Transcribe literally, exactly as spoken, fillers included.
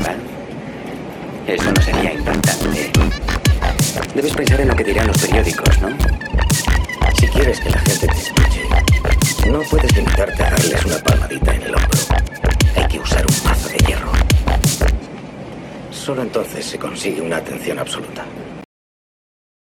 ¿verdad? Eso no sería impactante. Debes pensar en lo que dirán los periódicos, ¿no? Si quieres que la gente te escuche, no puedes limitarte a darles una palmadita en el hombro. Hay que usar un mazo de hierro. Solo entonces se consigue una atención absoluta.